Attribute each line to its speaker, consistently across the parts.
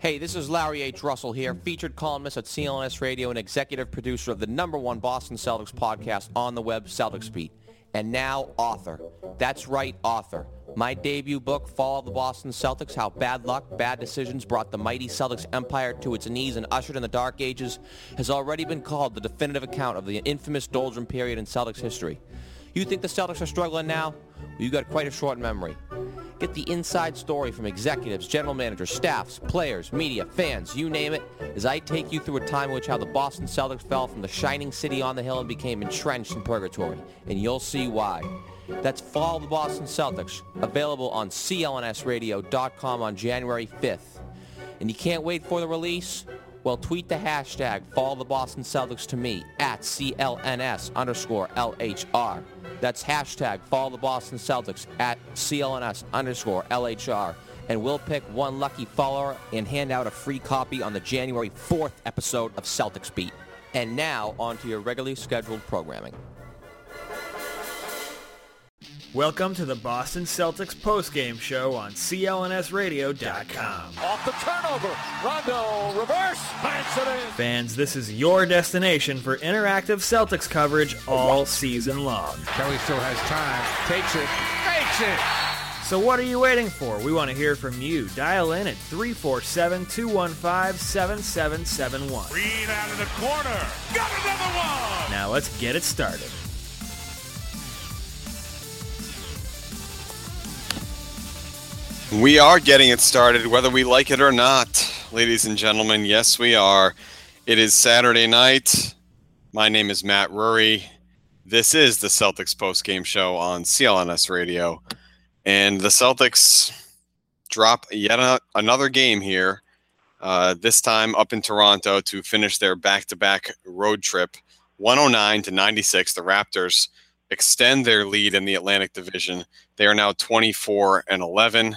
Speaker 1: Hey, this is Larry H. Russell here, featured columnist at CLNS Radio and executive producer of the #1 Boston Celtics podcast on the web, Celtics Beat. And now, author. That's right, author. My debut book, Fall of the Boston Celtics, How Bad Luck, Bad Decisions Brought the Mighty Celtics Empire to its Knees and Ushered in the Dark Ages, has already been called the definitive account of the infamous doldrum period in Celtics history. You think the Celtics are struggling now? Well, you got quite a short memory. Get the inside story from executives, general managers, staffs, players, media, fans, you name it, as I take you through a time in which how the Boston Celtics fell from the shining city on the hill and became entrenched in purgatory. And you'll see why. That's Fall of the Boston Celtics, available on clnsradio.com on January 5th. And you can't wait for the release? Well, tweet the hashtag Fall of the Boston Celtics to me at CLNS_LHR. That's hashtag Fall of the Boston Celtics at CLNS_LHR. And we'll pick one lucky follower and hand out a free copy on the January 4th episode of Celtics Beat. And now, on to your regularly scheduled programming.
Speaker 2: Welcome to the Boston Celtics postgame show on CLNSradio.com.
Speaker 3: Off the turnover, Rondo, reverse, banks it in.
Speaker 2: Fans, this is your destination for interactive Celtics coverage all season long.
Speaker 3: Kelly still has time, takes it, makes it.
Speaker 2: So what are you waiting for? We want to hear from you. Dial in at 347-215-7771.
Speaker 3: Green out of the corner, got another one.
Speaker 2: Now let's get it started.
Speaker 4: We are getting it started, whether we like it or not, ladies and gentlemen. Yes, we are. It is Saturday night. My name is Matt Rury. This is the Celtics postgame show on CLNS Radio. And the Celtics drop yet another game here, this time up in Toronto to finish their back-to-back road trip. 109-96, the Raptors extend their lead in the Atlantic Division. They are now 24-11.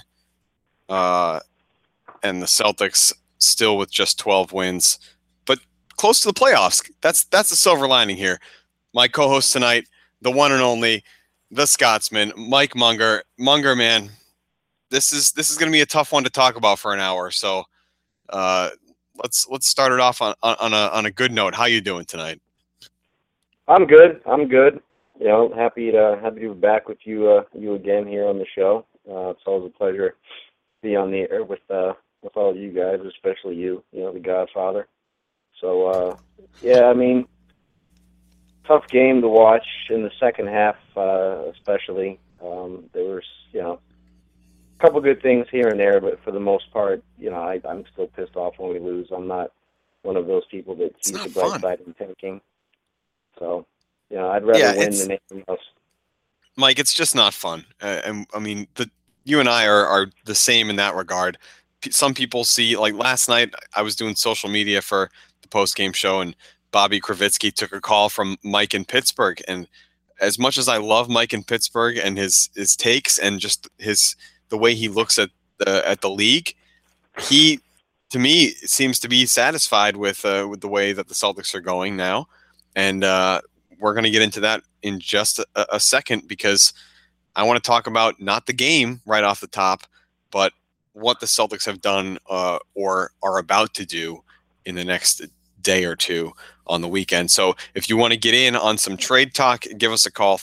Speaker 4: And the Celtics still with just 12 wins, but close to the playoffs. That's the silver lining here. My co-host tonight, the one and only, the Scotsman, Mike Munger. Munger, man, this is going to be a tough one to talk about for an hour. So let's start it off on a good note. How you doing tonight?
Speaker 5: I'm good. You know, happy to be back with you again here on the show. It's always a pleasure to be on the air with all of you guys, especially you know, the Godfather. So, yeah, I mean, tough game to watch in the second half, especially. There was, you know, a couple good things here and there, but for the most part, you know, I'm still pissed off when we lose. I'm not one of those people that sees the bright side in tanking. So, you know, I'd rather win than anything else.
Speaker 4: Mike, it's just not fun. And I mean, you and I are the same in that regard. Some people see, like last night, I was doing social media for the post-game show, and Bobby Kravitsky took a call from Mike in Pittsburgh. And as much as I love Mike in Pittsburgh and his takes and just the way he looks at the league, he, to me, seems to be satisfied with the way that the Celtics are going now. And we're going to get into that in just a second, because I want to talk about not the game right off the top, but what the Celtics have done or are about to do in the next day or two on the weekend. So if you want to get in on some trade talk, give us a call,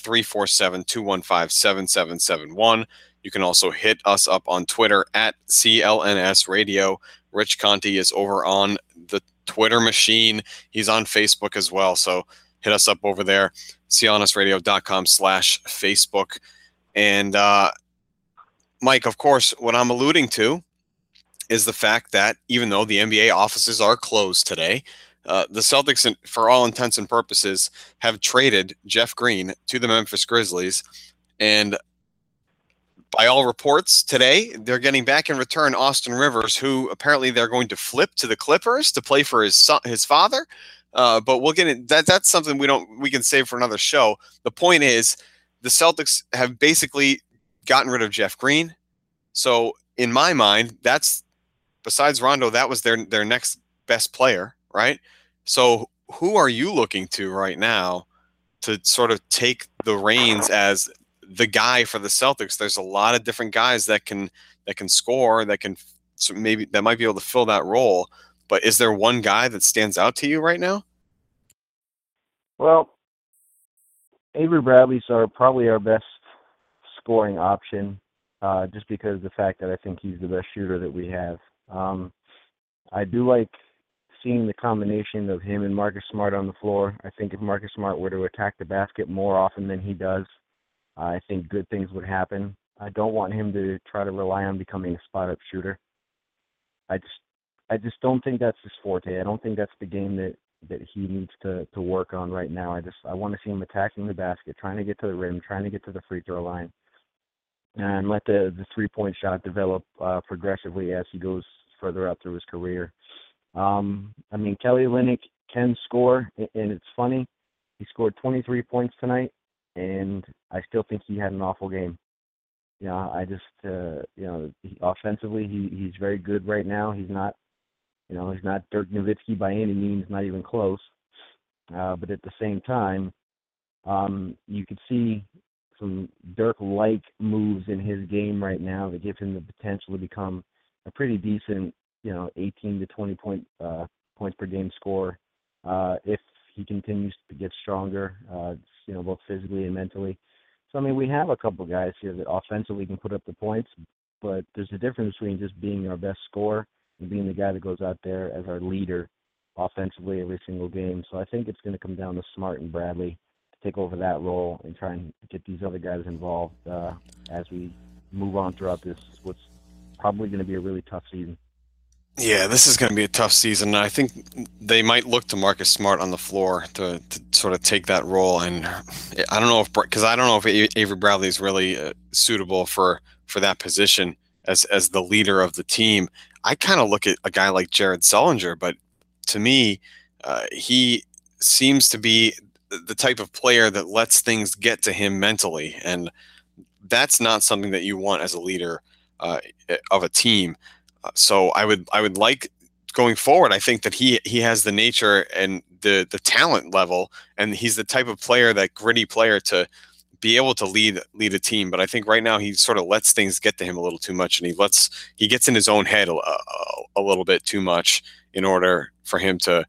Speaker 4: 347-215-7771. You can also hit us up on Twitter at CLNS Radio. Rich Conti is over on the Twitter machine. He's on Facebook as well. So hit us up over there, clnsradio.com/Facebook. And Mike, of course, what I'm alluding to is the fact that even though the NBA offices are closed today, the Celtics, for all intents and purposes, have traded Jeff Green to the Memphis Grizzlies. And by all reports today, they're getting back in return Austin Rivers, who apparently they're going to flip to the Clippers to play for his father. But we'll get in. That's something we can save for another show. The point is, the Celtics have basically gotten rid of Jeff Green. So in my mind, that's, besides Rondo, that was their next best player, right? So who are you looking to right now to sort of take the reins as the guy for the Celtics? There's a lot of different guys that can score, that can so maybe that might be able to fill that role. But is there one guy that stands out to you right now?
Speaker 5: Well, Avery Bradley's probably our best scoring option, just because of the fact that I think he's the best shooter that we have. I do like seeing the combination of him and Marcus Smart on the floor. I think if Marcus Smart were to attack the basket more often than he does, I think good things would happen. I don't want him to try to rely on becoming a spot-up shooter. I just don't think that's his forte. I don't think that's the game that he needs to work on right now. I want to see him attacking the basket, trying to get to the rim, trying to get to the free throw line, and let the three-point shot develop progressively as he goes further up through his career. I mean, Kelly Olynyk can score, and it's funny. He scored 23 points tonight, and I still think he had an awful game. You know, I just, offensively, he's very good right now. He's not Dirk Nowitzki by any means, not even close. But at the same time, you could see some Dirk-like moves in his game right now that give him the potential to become a pretty decent, 18 to 20 points per game scorer if he continues to get stronger, both physically and mentally. So, I mean, we have a couple guys here that offensively can put up the points, but there's a difference between just being our best scorer and being the guy that goes out there as our leader offensively every single game. So I think it's going to come down to Smart and Bradley to take over that role and try and get these other guys involved as we move on throughout this, what's probably going to be a really tough season.
Speaker 4: Yeah, this is going to be a tough season. I think they might look to Marcus Smart on the floor to sort of take that role. And I don't know if Avery Bradley is really suitable for that position as the leader of the team. I kind of look at a guy like Jared Sullinger, but to me, he seems to be the type of player that lets things get to him mentally, and that's not something that you want as a leader of a team. So I would like going forward. I think that he has the nature and the talent level, and he's the type of player, that gritty player, to be able to lead a team. But I think right now he sort of lets things get to him a little too much, and he gets in his own head a little bit too much in order for him to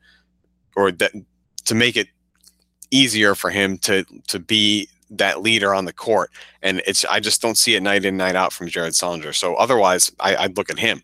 Speaker 4: make it easier for him to be that leader on the court. And I just don't see it night in, night out from Jared Sullinger. So otherwise, I'd look at him.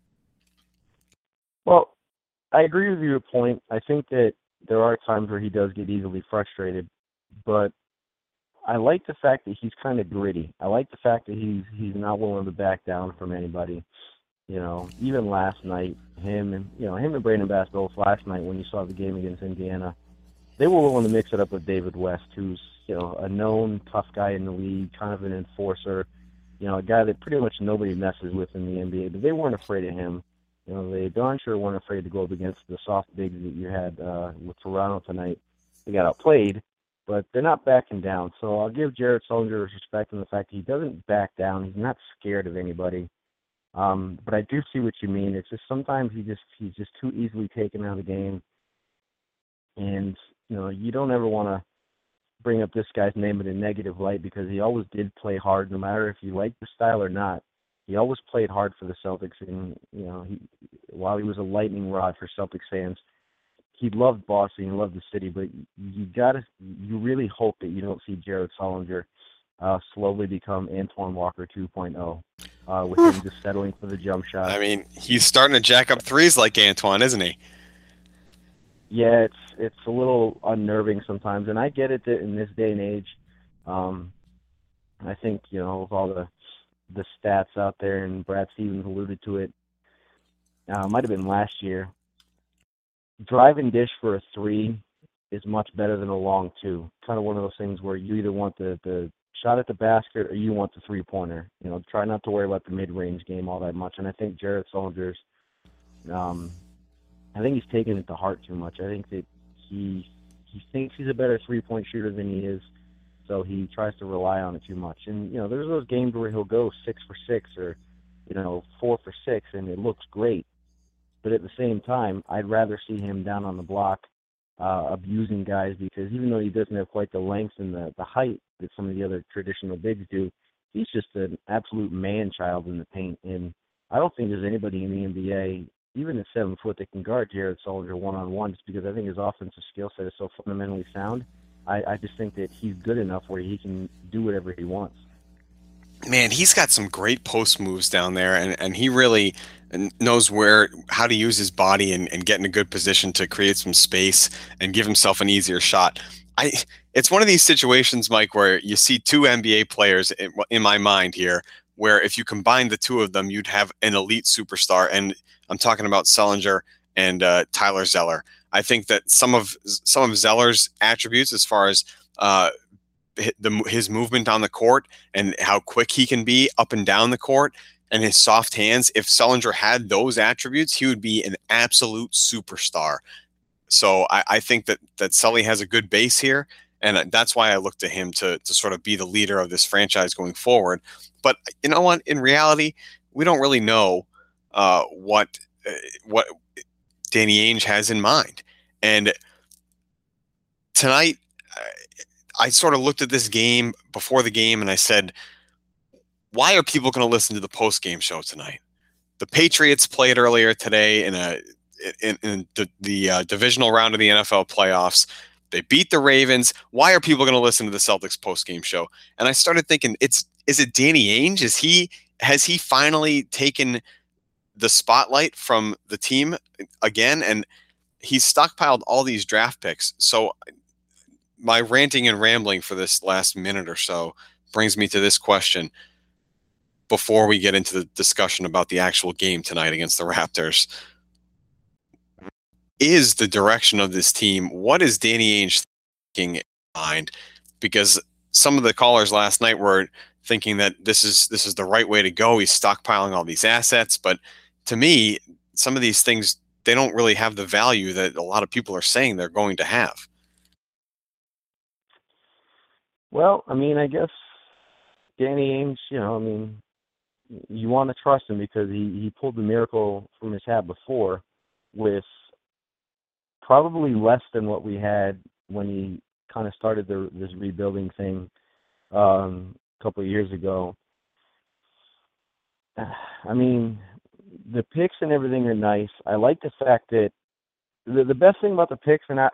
Speaker 5: Well, I agree with your point. I think that there are times where he does get easily frustrated, but I like the fact that he's kind of gritty. I like the fact that he's not willing to back down from anybody. Even last night, him and Brandon Bass both last night, when you saw the game against Indiana, they were willing to mix it up with David West, who's a known tough guy in the league, kind of an enforcer, a guy that pretty much nobody messes with in the NBA. But they weren't afraid of him. They darn sure weren't afraid to go up against the soft bigs that you had with Toronto tonight. They got outplayed, but they're not backing down. So I'll give Jared Sullinger respect in the fact that he doesn't back down. He's not scared of anybody. But I do see what you mean. It's just sometimes he's just too easily taken out of the game. And, you don't ever want to bring up this guy's name in a negative light, because he always did play hard, no matter if you liked the style or not. He always played hard for the Celtics, and while he was a lightning rod for Celtics fans, he loved Boston, he loved the city. But you really hope that you don't see Jared Sullinger slowly become Antoine Walker 2.0, with him just settling for the jump shot.
Speaker 4: I mean, he's starting to jack up threes like Antoine, isn't he?
Speaker 5: Yeah, it's a little unnerving sometimes, and I get it that in this day and age. I think with all the stats out there, and Brad Stevens alluded to it, might have been last year, drive and dish for a three is much better than a long two. Kind of one of those things where you either want the shot at the basket or you want the three-pointer. Try not to worry about the mid-range game all that much. And I think Jared Sullinger's, I think he's taken it to heart too much. I think that he thinks he's a better three-point shooter than he is, so he tries to rely on it too much. And, there's those games where he'll go 6 for 6 or, 4 for 6, and it looks great. But at the same time, I'd rather see him down on the block abusing guys, because even though he doesn't have quite the length and the height that some of the other traditional bigs do, he's just an absolute man-child in the paint. And
Speaker 6: I don't think there's anybody in the NBA, even at 7 foot, that can guard Jared Sullinger one-on-one, just because I think his offensive skill set is so fundamentally sound. I just think that he's good enough where he can do whatever he wants.
Speaker 4: Man, he's got some great post moves down there, and he really knows how to use his body and get in a good position to create some space and give himself an easier shot. It's one of these situations, Mike, where you see two NBA players in my mind here, where if you combine the two of them, you'd have an elite superstar. And I'm talking about Sullinger and Tyler Zeller. I think that some of Zeller's attributes, as far as his movement on the court and how quick he can be up and down the court, and his soft hands, if Sullinger had those attributes, he would be an absolute superstar. So I think that Sully has a good base here, and that's why I look to him to sort of be the leader of this franchise going forward. But you know what? In reality, we don't really know what Danny Ainge has in mind. And tonight, I sort of looked at this game before the game, and I said, why are people going to listen to the post-game show tonight? The Patriots played earlier today in the divisional round of the NFL playoffs. They beat the Ravens. Why are people going to listen to the Celtics post-game show? And I started thinking, is it Danny Ainge? Has he finally taken the spotlight from the team again? And he's stockpiled all these draft picks. So my ranting and rambling for this last minute or so brings me to this question before we get into the discussion about the actual game tonight against the Raptors. Is the direction of this team, what is Danny Ainge thinking in mind? Because some of the callers last night were thinking that this is the right way to go. He's stockpiling all these assets. But to me, some of these things, they don't really have the value that a lot of people are saying they're going to have.
Speaker 6: Well, I mean, I guess Danny Ainge, you want to trust him because he pulled the miracle from his hat before with probably less than what we had when he kind of started this rebuilding thing a couple of years ago. I mean, the picks and everything are nice. I like the fact that the best thing about the picks, and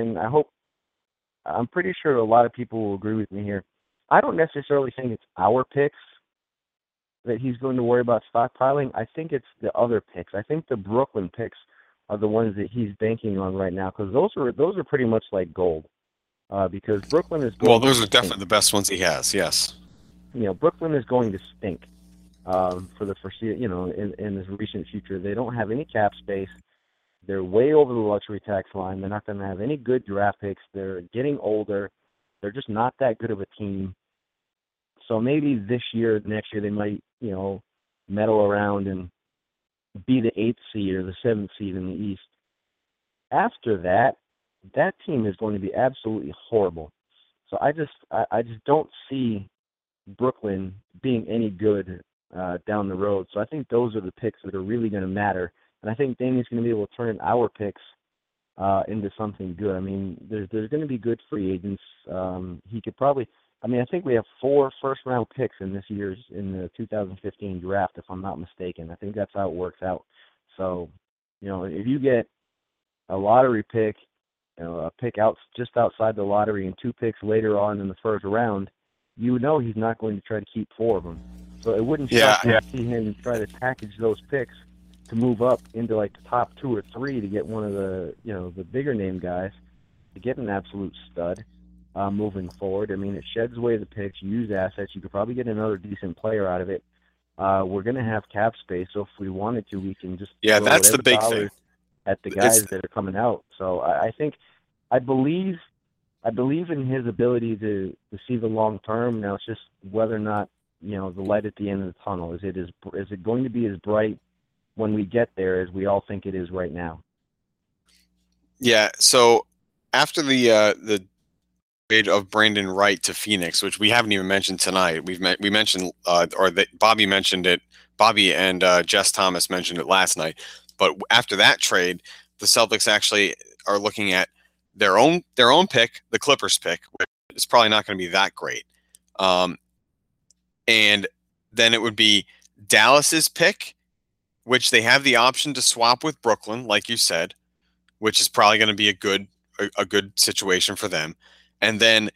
Speaker 6: I'm pretty sure a lot of people will agree with me here. I don't necessarily think it's our picks that he's going to worry about stockpiling. I think it's the other picks. I think the Brooklyn picks are the ones that he's banking on right now, because those are pretty much like gold. Because Brooklyn is going.
Speaker 4: Well, those are definitely the best ones he has. Yes.
Speaker 6: Brooklyn is going to stink for the foreseeable. In this recent future, they don't have any cap space. They're way over the luxury tax line. They're not going to have any good draft picks. They're getting older. They're just not that good of a team. So maybe next year, they might, meddle around and be the 8th seed or the 7th seed in the East. After that team is going to be absolutely horrible. So I just don't see Brooklyn being any good down the road. So I think those are the picks that are really going to matter. And I think Danny's going to be able to turn our picks into something good. I mean, there's going to be good free agents. He could probably. I think we have 4 first-round picks in the 2015 draft, if I'm not mistaken. I think that's how it works out. So, if you get a lottery pick, a pick out just outside the lottery, and 2 picks later on in the first round, you know he's not going to try to keep 4 of them. So it wouldn't shock me to see him try to package those picks to move up into like the top 2 or 3 to get one of the the bigger name guys to get an absolute stud. Moving forward, it sheds away the picks, use assets. You could probably get another decent player out of it. We're going to have cap space, so if we wanted to, we can just throw
Speaker 4: that's the big thing
Speaker 6: at the guys that are coming out. So I believe in his ability to see the long term. Now it's just whether or not the light at the end of the tunnel is it going to be as bright when we get there as we all think it is right now?
Speaker 4: Yeah. So after the trade of Brandon Wright to Phoenix, which we haven't even mentioned tonight. We mentioned, Bobby mentioned it. Bobby and Jess Thomas mentioned it last night. But after that trade, the Celtics actually are looking at their own pick, the Clippers pick, which is probably not going to be that great. And then it would be Dallas's pick which they have the option to swap with Brooklyn, like you said, which is probably going to be a good situation for them. And then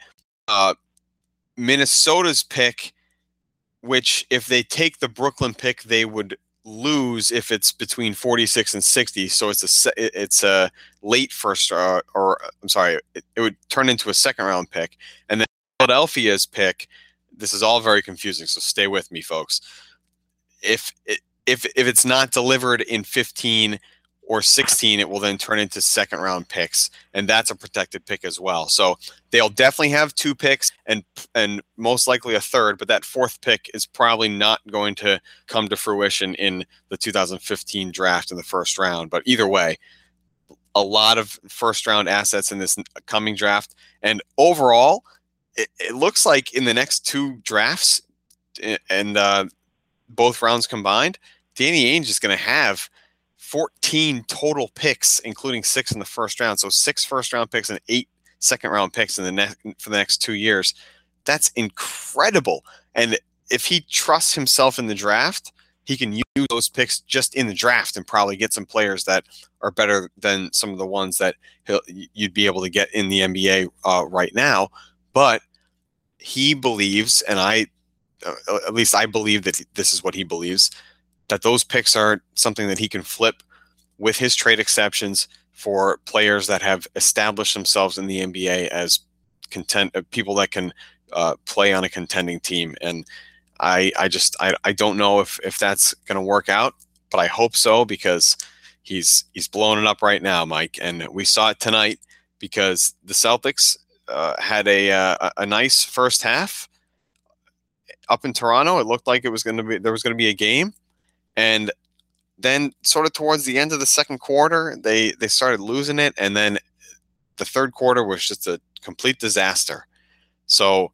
Speaker 4: Minnesota's pick, which if they take the Brooklyn pick, they would lose if it's between 46 and 60. So it's a late first it would turn into a second round pick. And then Philadelphia's pick, this is all very confusing, so stay with me, folks. If it's not delivered in 15 or 16, it will then turn into second round picks, and that's a protected pick as well. So they'll definitely have 2 picks and most likely a third, but that fourth pick is probably not going to come to fruition in the 2015 draft in the first round. But either way, a lot of first round assets in this coming draft, and overall, it looks like in the next 2 drafts and both rounds combined, Danny Ainge is going to have 14 total picks, including 6 in the first round. So 6 first round picks and 8 second round picks for the next 2 years. That's incredible. And if he trusts himself in the draft, he can use those picks just in the draft and probably get some players that are better than some of the ones that you'd be able to get in the NBA right now. But he believes, and at least I believe that this is what he believes, that those picks are something that he can flip with his trade exceptions for players that have established themselves in the NBA as people that can play on a contending team. And I don't know if that's going to work out, but I hope so, because he's blowing it up right now, Mike. And we saw it tonight because the Celtics had a nice first half up in Toronto. It looked like there was going to be a game. And then sort of towards the end of the second quarter, they started losing it. And then the third quarter was just a complete disaster. So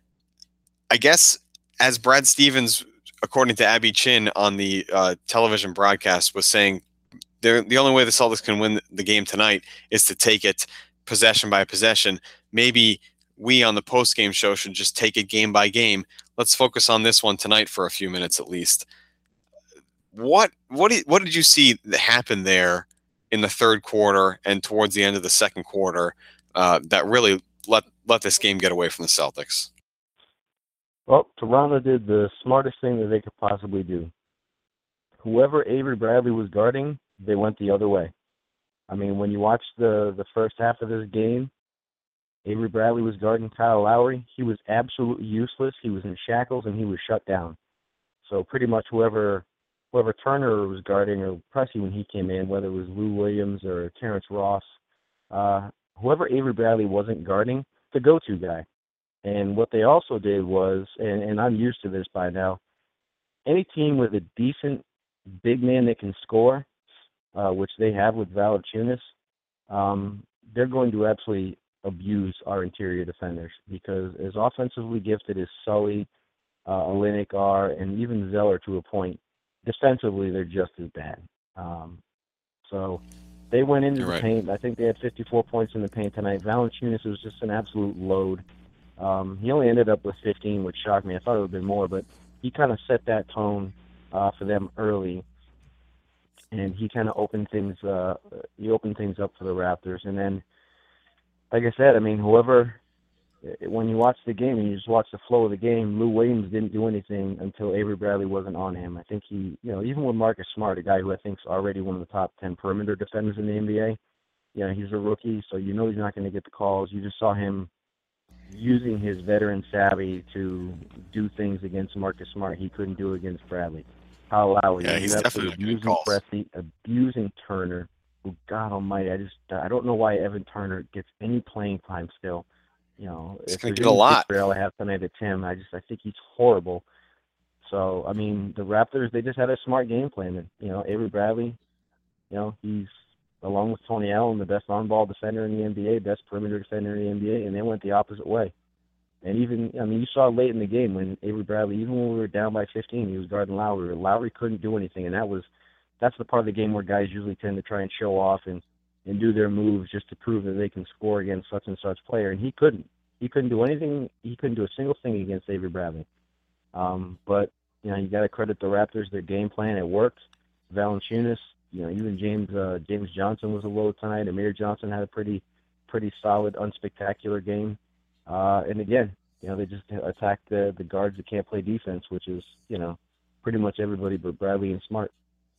Speaker 4: I guess as Brad Stevens, according to Abby Chin on the television broadcast, was saying, the only way the Celtics can win the game tonight is to take it possession by possession. Maybe we on the post-game show should just take it game by game. Let's focus on this one tonight for a few minutes at least. What did you see happen there in the third quarter and towards the end of the second quarter that really let this game get away from the Celtics?
Speaker 6: Well, Toronto did the smartest thing that they could possibly do. Whoever Avery Bradley was guarding, they went the other way. I mean, when you watch the first half of this game, Avery Bradley was guarding Kyle Lowry. He was absolutely useless. He was in shackles, and he was shut down. So pretty much whoever Turner was guarding, or Pressey when he came in, whether it was Lou Williams or Terrence Ross, whoever Avery Bradley wasn't guarding, the go-to guy. And what they also did was, and I'm used to this by now, any team with a decent big man that can score, which they have with Valanciunas, they're going to absolutely abuse our interior defenders, because as offensively gifted as Sully, Olynyk are, and even Zeller to a point, defensively they're just as bad. So they went into the paint. I think they had 54 points in the paint tonight. Valanciunas was just an absolute load. He only ended up with 15, which shocked me. I thought it would have been more, but he kind of set that tone for them early, and he kind of opened things up for the Raptors. And then, like I said, I mean, when you watch the game and you just watch the flow of the game, Lou Williams didn't do anything until Avery Bradley wasn't on him. I think he, even with Marcus Smart, a guy who I think is already one of the top 10 perimeter defenders in the NBA, he's a rookie, so he's not going to get the calls. You just saw him using his veteran savvy to do things against Marcus Smart he couldn't do against Bradley. Kyle Lowry,
Speaker 4: he's definitely
Speaker 6: abusing Pressey, abusing Turner. Who, God Almighty, I don't know why Evan Turner gets any playing time still.
Speaker 4: He's
Speaker 6: if
Speaker 4: going to
Speaker 6: there's
Speaker 4: get a lot.
Speaker 6: I have tonight, it's him. I think he's horrible. So I mean, the Raptors, they just had a smart game plan. And, Avery Bradley, he's along with Tony Allen, the best on-ball defender in the NBA, best perimeter defender in the NBA, and they went the opposite way. And even, you saw late in the game when Avery Bradley, even when we were down by 15, he was guarding Lowry. Lowry couldn't do anything, and that's the part of the game where guys usually tend to try and show off and do their moves just to prove that they can score against such and such player, and he couldn't. He couldn't do anything. He couldn't do a single thing against Avery Bradley. But, you got to credit the Raptors, their game plan. It worked. Valanciunas, even James Johnson was a low tonight. Amir Johnson had a pretty solid, unspectacular game. And again, they just attack the guards that can't play defense, which is, pretty much everybody but Bradley and Smart.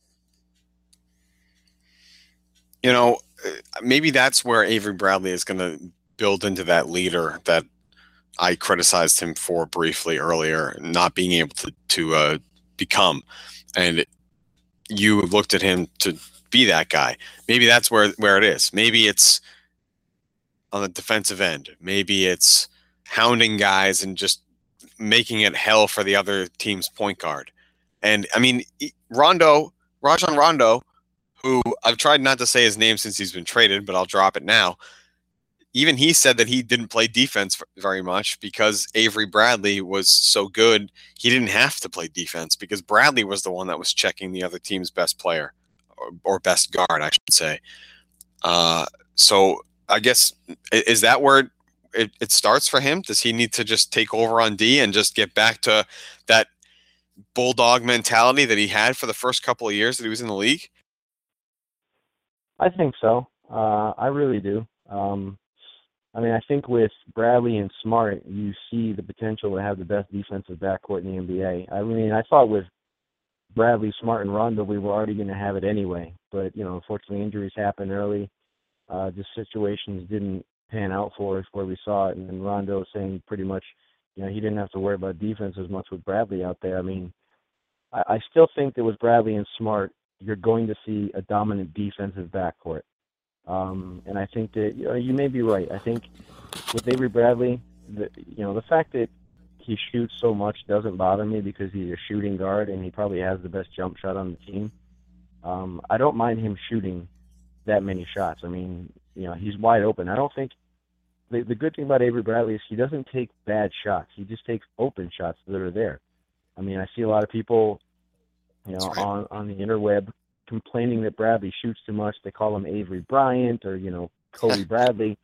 Speaker 4: Maybe that's where Avery Bradley is going to build into that leader that I criticized him for briefly earlier, not being able to become. And you looked at him to be that guy. Maybe that's where it is. Maybe it's on the defensive end. Maybe it's hounding guys and just making it hell for the other team's point guard. And I mean, Rajon Rondo, who I've tried not to say his name since he's been traded, but I'll drop it now. Even he said that he didn't play defense very much because Avery Bradley was so good. He didn't have to play defense because Bradley was the one that was checking the other team's best player or best guard, I should say. So I guess, is that where it starts for him? Does he need to just take over on D and just get back to that bulldog mentality that he had for the first couple of years that he was in the league?
Speaker 6: I think so. I really do. I think with Bradley and Smart, you see the potential to have the best defensive backcourt in the NBA. I thought with Bradley, Smart, and Rondo, we were already going to have it anyway. But, unfortunately, injuries happened early. Just situations didn't pan out for us where we saw it. And Rondo saying pretty much, he didn't have to worry about defense as much with Bradley out there. I still think that with Bradley and Smart, you're going to see a dominant defensive backcourt. And I think that, you may be right. I think with Avery Bradley, the fact that he shoots so much doesn't bother me because he's a shooting guard and he probably has the best jump shot on the team. I don't mind him shooting that many shots. He's wide open. I don't think the good thing about Avery Bradley is he doesn't take bad shots. He just takes open shots that are there. I see a lot of people, on the interweb complaining that Bradley shoots too much. They call him Avery Bryant or, Kobe Bradley.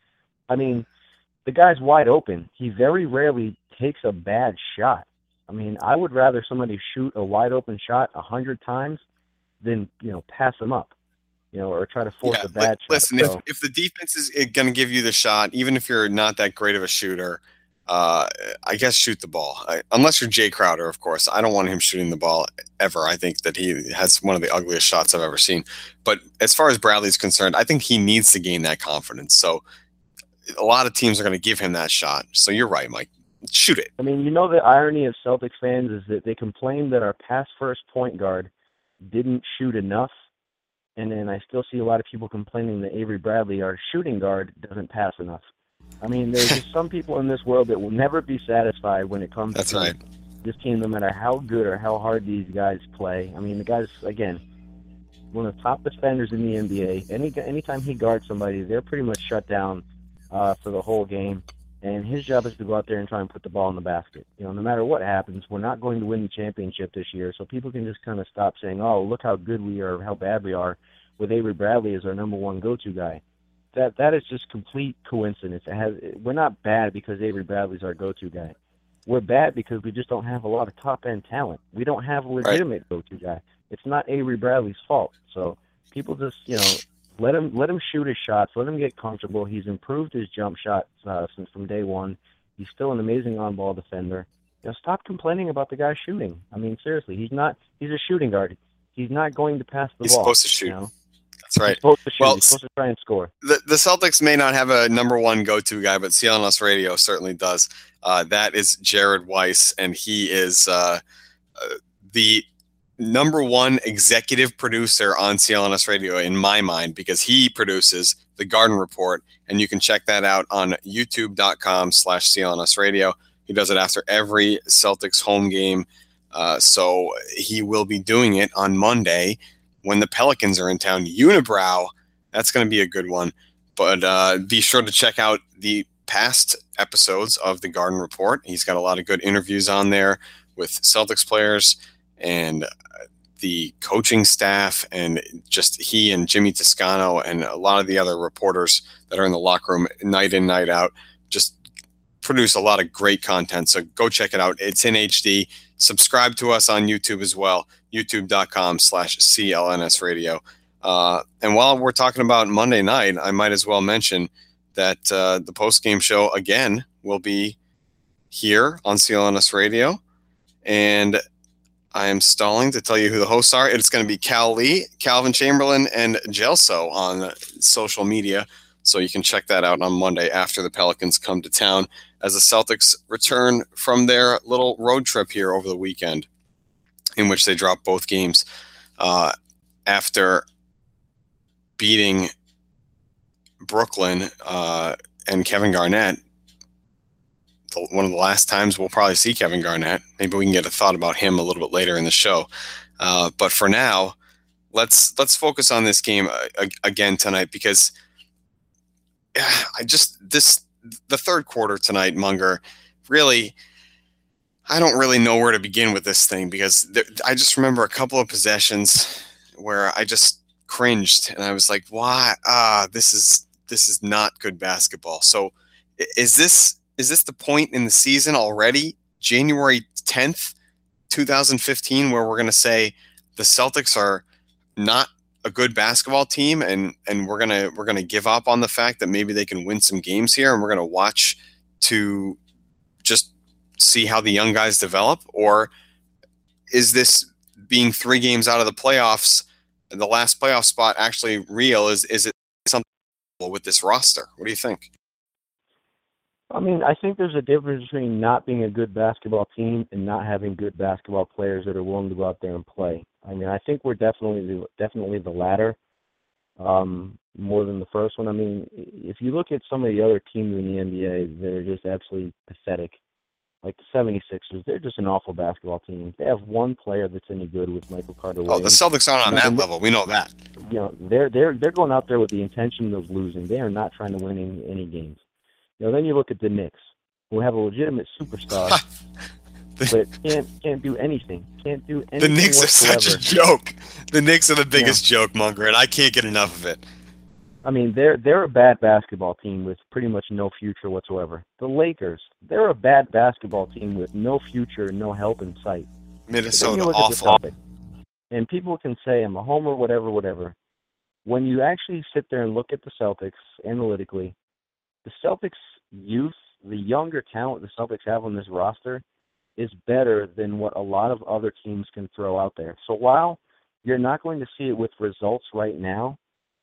Speaker 6: The guy's wide open. He very rarely takes a bad shot. I would rather somebody shoot a wide open shot 100 times than, pass him up, or try to force a bad shot.
Speaker 4: Listen, if the defense is going to give you the shot, even if you're not that great of a shooter, I guess shoot the ball. Unless you're Jay Crowder, of course. I don't want him shooting the ball ever. I think that he has one of the ugliest shots I've ever seen. But as far as Bradley's concerned, I think he needs to gain that confidence. So a lot of teams are going to give him that shot. So you're right, Mike. Shoot it.
Speaker 6: The irony of Celtics fans is that they complain that our pass-first point guard didn't shoot enough. And then I still see a lot of people complaining that Avery Bradley, our shooting guard, doesn't pass enough. There's just some people in this world that will never be satisfied when it comes to this team, no matter how good or how hard these guys play. The guy's, again, one of the top defenders in the NBA. Anytime he guards somebody, they're pretty much shut down for the whole game. And his job is to go out there and try and put the ball in the basket. No matter what happens, we're not going to win the championship this year, so people can just kind of stop saying, oh, look how good we are, how bad we are, with Avery Bradley as our number one go-to guy. That is just complete coincidence. We're not bad because Avery Bradley's our go-to guy. We're bad because we just don't have a lot of top-end talent. We don't have a legitimate go-to guy. It's not Avery Bradley's fault. So people just, let him shoot his shots. Let him get comfortable. He's improved his jump shot since from day one. He's still an amazing on-ball defender. Stop complaining about the guy shooting. Seriously, he's a shooting guard. He's not going to pass the ball.
Speaker 4: He's supposed to shoot. That's right.
Speaker 6: He's supposed to shoot. He's supposed to try and score.
Speaker 4: The Celtics may not have a number one go-to guy, but CLNS Radio certainly does. That is Jared Weiss, and he is the number one executive producer on CLNS Radio in my mind because he produces the Garden Report, and you can check that out on youtube.com/CLNS Radio. He does it after every Celtics home game, so he will be doing it on Monday when the Pelicans are in town. Unibrow, that's going to be a good one. But be sure to check out the past episodes of the Garden Report. He's got a lot of good interviews on there with Celtics players and the coaching staff, and just he and Jimmy Toscano and a lot of the other reporters that are in the locker room night in, night out, just produce a lot of great content. So go check it out. It's in HD. Subscribe to us on YouTube as well, youtube.com/CLNS radio. And while we're talking about Monday night, I might as well mention that the post-game show, again, will be here on CLNS radio. And I am stalling to tell you who the hosts are. It's going to be Cal Lee, Calvin Chamberlain, and Gelso on social media. So you can check that out on Monday after the Pelicans come to town as the Celtics return from their little road trip here over the weekend, in which they dropped both games after beating Brooklyn and Kevin Garnett. One of the last times we'll probably see Kevin Garnett. Maybe we can get a thought about him a little bit later in the show. But for now, let's focus on this game again tonight, because the third quarter tonight, Munger, really, I don't really know where to begin with this thing, because I just remember a couple of possessions where I just cringed and I was like, why? This is not good basketball. So is this the point in the season already, January 10th, 2015, where we're going to say the Celtics are not a good basketball team, and we're gonna give up on the fact that maybe they can win some games here, and we're gonna watch to just see how the young guys develop? Or is this being 3 games out of the playoffs, the last playoff spot, actually real? Is it something with this roster? What do you think?
Speaker 6: I mean, I think there's a difference between not being a good basketball team and not having good basketball players that are willing to go out there and play. I mean, I think we're definitely the latter, more than the first one. I mean, if you look at some of the other teams in the NBA, they're just absolutely pathetic. Like the 76ers, they're just an awful basketball team. They have one player that's any good with Michael Carter-Williams.
Speaker 4: Oh, the Celtics aren't on that level. We know that.
Speaker 6: You know, they're going out there with the intention of losing. They are not trying to win any games. You know, then you look at the Knicks, who have a legitimate superstar, but can't do anything. Can't do anything.
Speaker 4: The Knicks
Speaker 6: whatsoever.
Speaker 4: are such a joke. The Knicks are the biggest joke, Munger, and I can't get enough of it.
Speaker 6: I mean, they're a bad basketball team with pretty much no future whatsoever. The Lakers, they're a bad basketball team with no future, no help in sight.
Speaker 4: Minnesota, awful.
Speaker 6: And people can say I'm a homer, whatever. When you actually sit there and look at the Celtics analytically, the Celtics youth, the younger talent the Celtics have on this roster, is better than what a lot of other teams can throw out there. So while you're not going to see it with results right now,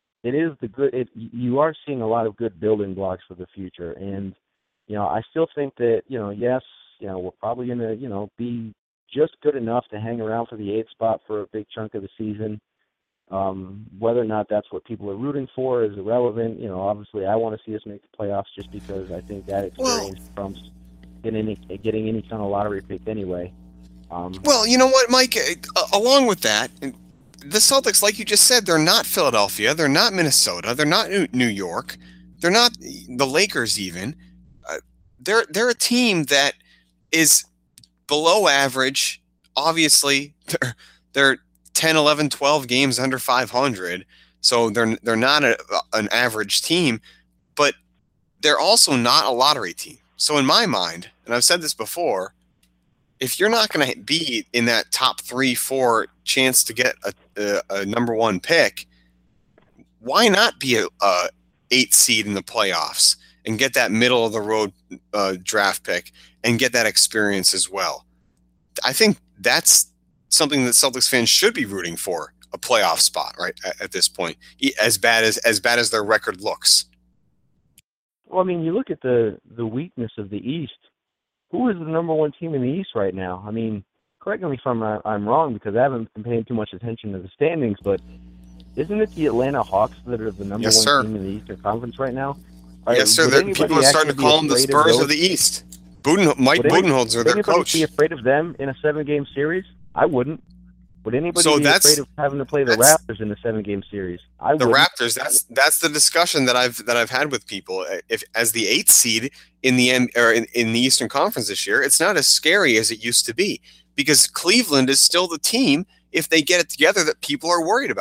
Speaker 6: you are seeing a lot of good building blocks for the future. And, you know, I still think that, yes, we're probably going to, be just good enough to hang around for the 8th spot for a big chunk of the season. Whether or not that's what people are rooting for is irrelevant. Obviously I want to see us make the playoffs just because I think that experience trumps getting any kind of lottery pick anyway.
Speaker 4: Well, you know what, Mike? Along with that, the Celtics, like you just said, they're not Philadelphia. They're not Minnesota. They're not New York. They're not the Lakers even. They're a team that is below average. Obviously, they're 10, 11, 12 games under 500. So they're not an average team, but they're also not a lottery team. So in my mind, and I've said this before, if you're not going to be in that top 3-4 chance to get a number 1 pick, why not be a 8th seed in the playoffs and get that middle of the road draft pick and get that experience as well? I think that's something that Celtics fans should be rooting for, a playoff spot right at this point, as bad as their record looks.
Speaker 6: Well, I mean, you look at the weakness of the East. Who is the number 1 team in the East right now? I mean, correct me if I'm wrong, because I haven't been paying too much attention to the standings, but isn't it the Atlanta Hawks that are the number 1 team in the Eastern Conference right now?
Speaker 4: Yes, sir. People are starting to call them the Spurs of the East. Mike Budenholzer, their coach.
Speaker 6: Would anybody be afraid of them in a 7-game series? I wouldn't. Would anybody be afraid of having to play the Raptors in a 7-game series? I wouldn't.
Speaker 4: The Raptors. That's the discussion that I've had with people. If as the 8th seed in the Eastern Conference this year, it's not as scary as it used to be, because Cleveland is still the team, if they get it together, that people are worried about.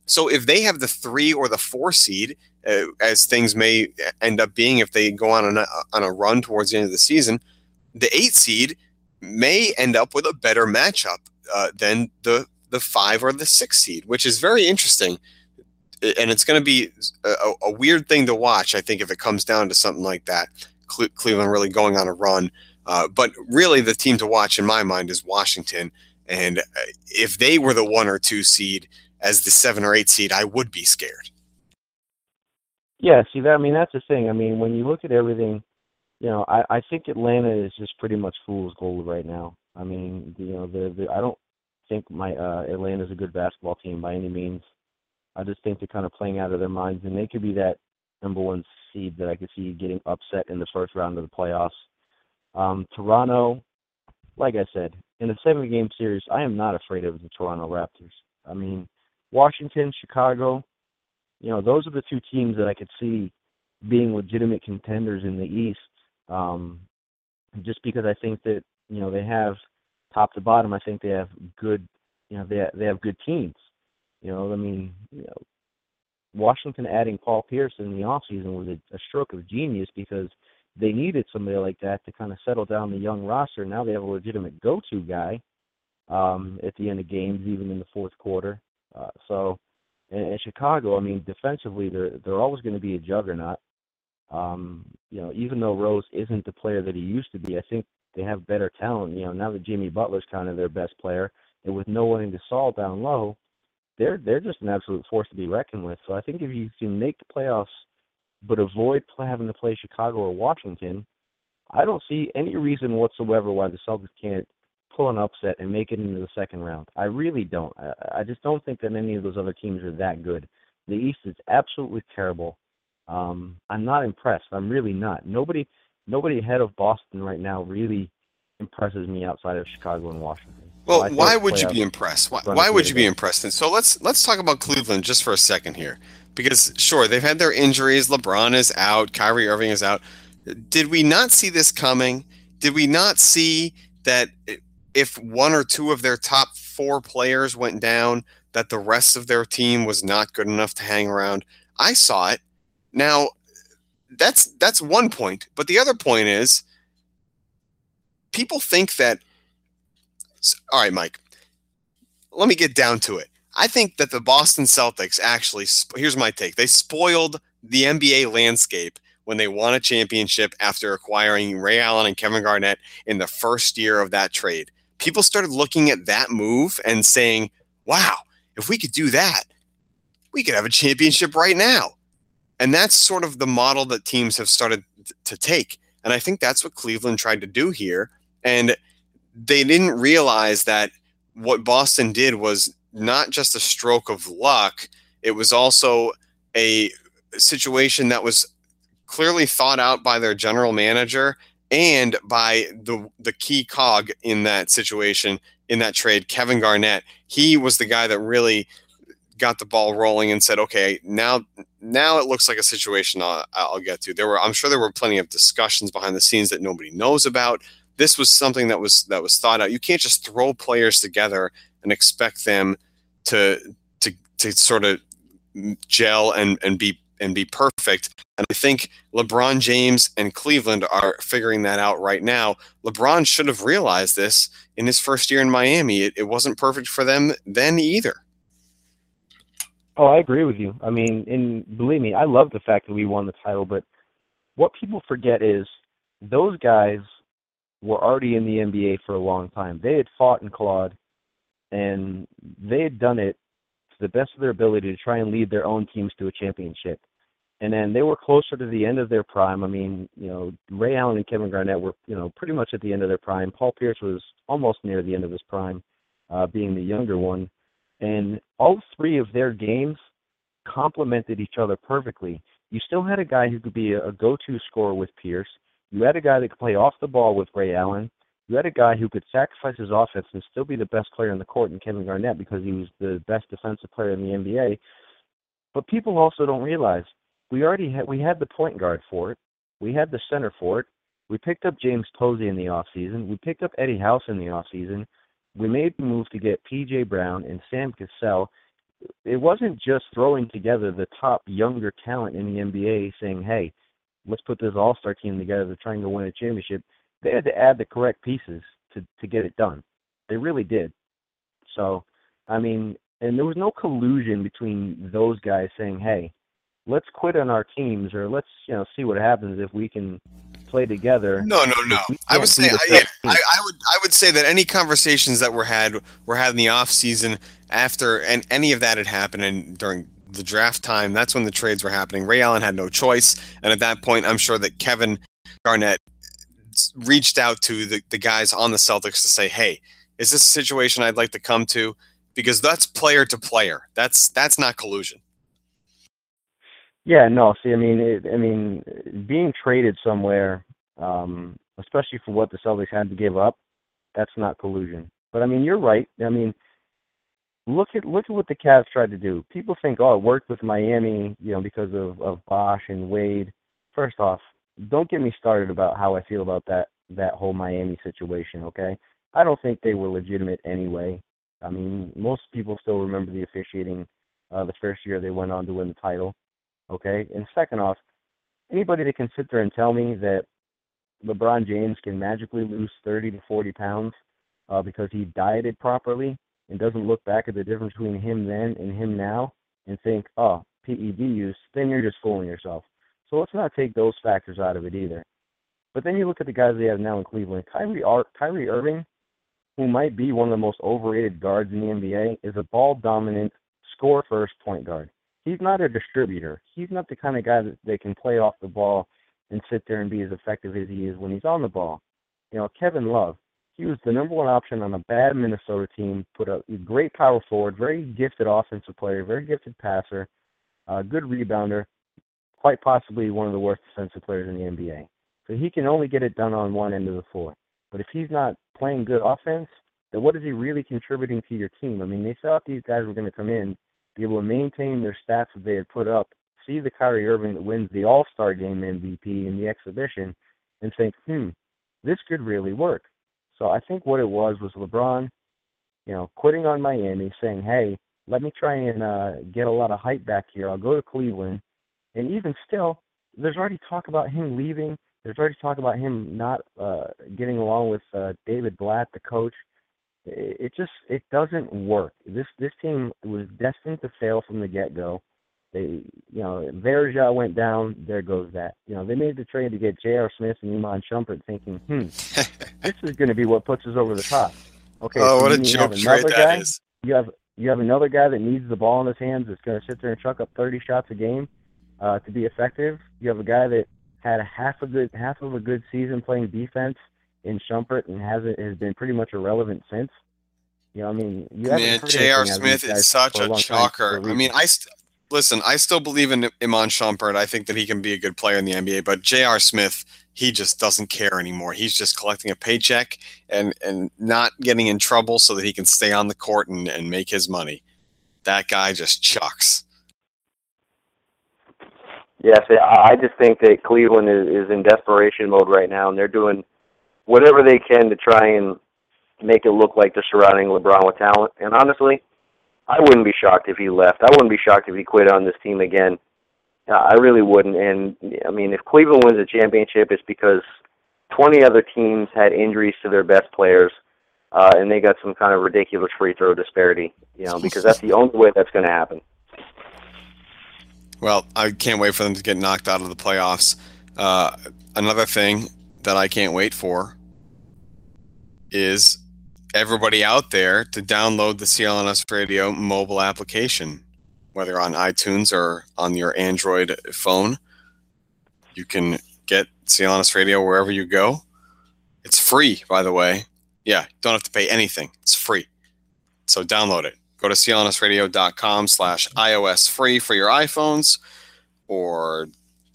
Speaker 4: So if they have the 3 or the 4 seed, as things may end up being if they go on a run towards the end of the season, the 8 seed may end up with a better matchup than the 5 or the 6 seed, which is very interesting. And it's going to be a weird thing to watch, I think, if it comes down to something like that. Cleveland really going on a run. But really the team to watch in my mind is Washington. And if they were the 1 or 2 seed as the 7 or 8 seed, I would be scared.
Speaker 6: Yeah, see, that's the thing. When you look at everything, I think Atlanta is just pretty much fool's gold right now. I don't think Atlanta's a good basketball team by any means. I just think they're kind of playing out of their minds, and they could be that number 1 seed that I could see getting upset in the first round of the playoffs. Toronto, like I said, in a 7-game series, I am not afraid of the Toronto Raptors. Washington, Chicago, those are the 2 teams that I could see being legitimate contenders in the East. Just because I think that, they have top to bottom, I think they have good, they have good teams. Washington adding Paul Pierce in the offseason was a stroke of genius because they needed somebody like that to kind of settle down the young roster. Now they have a legitimate go-to guy at the end of games, even in the fourth quarter. And Chicago, defensively, they're always going to be a juggernaut. Even though Rose isn't the player that he used to be, I think they have better talent. Now that Jimmy Butler's kind of their best player, and with no one to Gasol down low, they're just an absolute force to be reckoned with. So I think if you can make the playoffs but avoid having to play Chicago or Washington, I don't see any reason whatsoever why the Celtics can't pull an upset and make it into the second round. I really don't. I just don't think that any of those other teams are that good. The East is absolutely terrible. I'm not impressed. I'm really not. Nobody ahead of Boston right now really impresses me outside of Chicago and Washington.
Speaker 4: Well, why would you be impressed? Why would you be impressed? And so let's talk about Cleveland just for a second here. Because, sure, they've had their injuries. LeBron is out. Kyrie Irving is out. Did we not see this coming? Did we not see that if 1 or 2 of their top 4 players went down, that the rest of their team was not good enough to hang around? I saw it. Now, that's one point. But the other point is people think that – all right, Mike, let me get down to it. I think that the Boston Celtics actually – here's my take. They spoiled the NBA landscape when they won a championship after acquiring Ray Allen and Kevin Garnett in the first year of that trade. People started looking at that move and saying, wow, if we could do that, we could have a championship right now. And that's sort of the model that teams have started to take. And I think that's what Cleveland tried to do here. And they didn't realize that what Boston did was not just a stroke of luck. It was also a situation that was clearly thought out by their general manager and by the key cog in that situation, in that trade, Kevin Garnett. He was the guy that really got the ball rolling and said, okay, now it looks like a situation I'll get to. I'm sure there were plenty of discussions behind the scenes that nobody knows about. This was something that was thought out. You can't just throw players together and expect them to sort of gel and be perfect. And I think LeBron James and Cleveland are figuring that out right now. LeBron should have realized this in his first year in Miami. It wasn't perfect for them then either.
Speaker 6: Oh, I agree with you. And believe me, I love the fact that we won the title, but what people forget is those guys were already in the NBA for a long time. They had fought and clawed, and they had done it to the best of their ability to try and lead their own teams to a championship. And then they were closer to the end of their prime. Ray Allen and Kevin Garnett were, pretty much at the end of their prime. Paul Pierce was almost near the end of his prime, being the younger one. And all 3 of their games complemented each other perfectly. You still had a guy who could be a go-to scorer with Pierce. You had a guy that could play off the ball with Ray Allen. You had a guy who could sacrifice his offense and still be the best player in the court in Kevin Garnett because he was the best defensive player in the NBA. But people also don't realize we had the point guard for it. We had the center for it. We picked up James Posey in the offseason. We picked up Eddie House in the offseason. We made the move to get P.J. Brown and Sam Cassell. it wasn't just throwing together the top younger talent in the NBA saying, hey, let's put this all-star team together to try and go win a championship. They had to add the correct pieces to get it done. They really did. So, I mean, and there was no collusion between those guys saying, hey, let's quit on our teams, or let's, see what happens if we can play together.
Speaker 4: No. I would say, I would say that any conversations that were had in the off season after, and any of that had happened, and during the draft time, that's when the trades were happening. Ray Allen had no choice, and at that point, I'm sure that Kevin Garnett reached out to the guys on the Celtics to say, hey, is this a situation I'd like to come to? Because that's player to player. That's not collusion.
Speaker 6: Yeah, no. See, I mean, being traded somewhere, especially for what the Celtics had to give up, that's not collusion. But I mean, you're right. I mean, look at what the Cavs tried to do. People think, oh, it worked with Miami, because of Bosh and Wade. First off, don't get me started about how I feel about that whole Miami situation. Okay, I don't think they were legitimate anyway. I mean, most people still remember the officiating the first year they went on to win the title. Okay, and second off, anybody that can sit there and tell me that LeBron James can magically lose 30 to 40 pounds because he dieted properly and doesn't look back at the difference between him then and him now and think, oh, PED use, then you're just fooling yourself. So let's not take those factors out of it either. But then you look at the guys they have now in Cleveland. Kyrie Irving, who might be one of the most overrated guards in the NBA, is a ball-dominant, score-first point guard. He's not a distributor. He's not the kind of guy that can play off the ball and sit there and be as effective as he is when he's on the ball. Kevin Love, he was the number one option on a bad Minnesota team, put a great power forward, very gifted offensive player, very gifted passer, good rebounder, quite possibly one of the worst defensive players in the NBA. So he can only get it done on one end of the floor. But if he's not playing good offense, then what is he really contributing to your team? I mean, they thought these guys were going to come in, be able to maintain their stats that they had put up, see the Kyrie Irving that wins the All-Star Game MVP in the exhibition, and think, this could really work. So I think what it was LeBron, quitting on Miami, saying, hey, let me try and get a lot of hype back here. I'll go to Cleveland. And even still, there's already talk about him leaving. There's already talk about him not getting along with David Blatt, the coach. It doesn't work. This team was destined to fail from the get-go. Verja went down, there goes that. They made the trade to get J.R. Smith and Iman Shumpert, thinking, this is going to be what puts us over the top. Okay,
Speaker 4: oh,
Speaker 6: so
Speaker 4: what a joke trade that is.
Speaker 6: You have another guy that needs the ball in his hands that's going to sit there and chuck up 30 shots a game to be effective. You have a guy that had half of a good season playing defense in Shumpert and has been pretty much irrelevant since.
Speaker 4: J.R. Smith is such a chalker. I mean, I still believe in Iman Shumpert. I think that he can be a good player in the NBA, but J.R. Smith, he just doesn't care anymore. He's just collecting a paycheck and not getting in trouble so that he can stay on the court and make his money. That guy just chucks.
Speaker 5: Yes, I just think that Cleveland is in desperation mode right now, and they're doing whatever they can to try and make it look like they're surrounding LeBron with talent. And honestly, I wouldn't be shocked if he left. I wouldn't be shocked if he quit on this team again. I really wouldn't. And, I mean, if Cleveland wins a championship, it's because 20 other teams had injuries to their best players, and they got some kind of ridiculous free throw disparity, because that's the only way that's going to happen.
Speaker 4: Well, I can't wait for them to get knocked out of the playoffs. Another thing that I can't wait for is everybody out there to download the CLNS Radio mobile application, whether on iTunes or on your Android phone. You can get CLNS Radio wherever you go. It's free, by the way. Yeah, don't have to pay anything. It's free. So download it. Go to clnsradio.com/iOS free for your iPhones, or